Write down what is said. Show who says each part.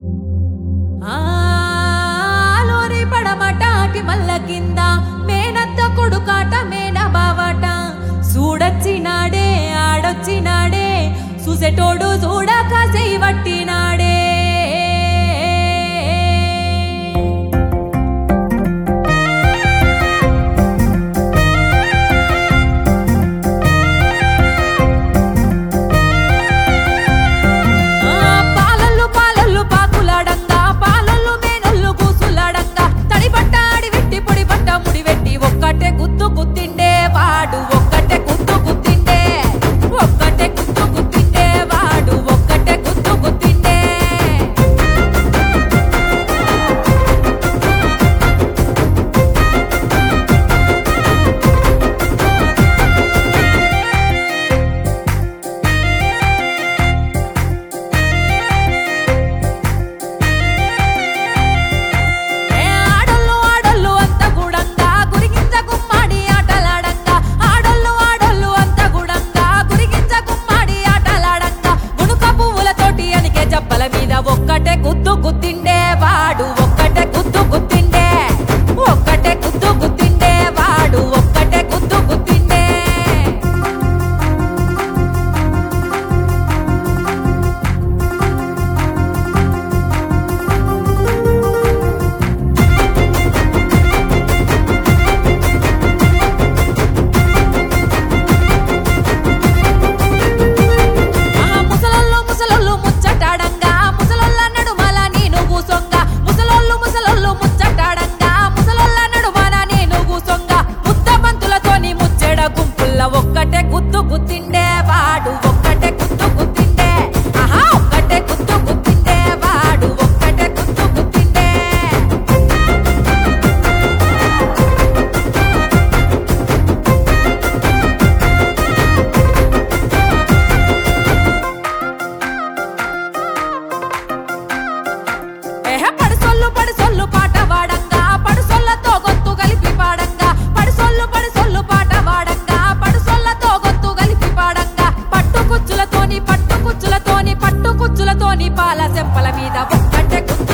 Speaker 1: లోరి పడమటాటి మల్ల కింద మేనత్త కొడుకాట మేన బావట చూడొచ్చినాడే ఆడొచ్చినాడే చూసేటోడు చూడక చేయబట్టినాడే ఒక్కటే గుద్దు గుద్దిండే వాడు ఒక్కటే గుద్దు గుద్దిండే ఒక్కటే గుద్దు గుద్దిండే వాడు ఒక్కటే గుద్దు గుద్దిండే ముసలోళ్ళు ముచ్చటాడంగా ఒక్కటే గుద్దు గుద్దిండే వాడు ఒక్కటే గుద్దు గుద్దిండే ఒక్కటే గుద్దు గుద్దిండే వాడు ఒక్కటే గుద్దు గుద్దిండే పడుసొల్లు పాట వాడంగా పడుసొల్లతో గొంతు కలిపి పాడంగా పడుసొల్లు పాట వాడంగా పడుసొల్లతో గొంతు కలిపి పాడంగా పట్టు కుచ్చులతోని పాల చెంపల మీద ఒక్కటే గుద్దు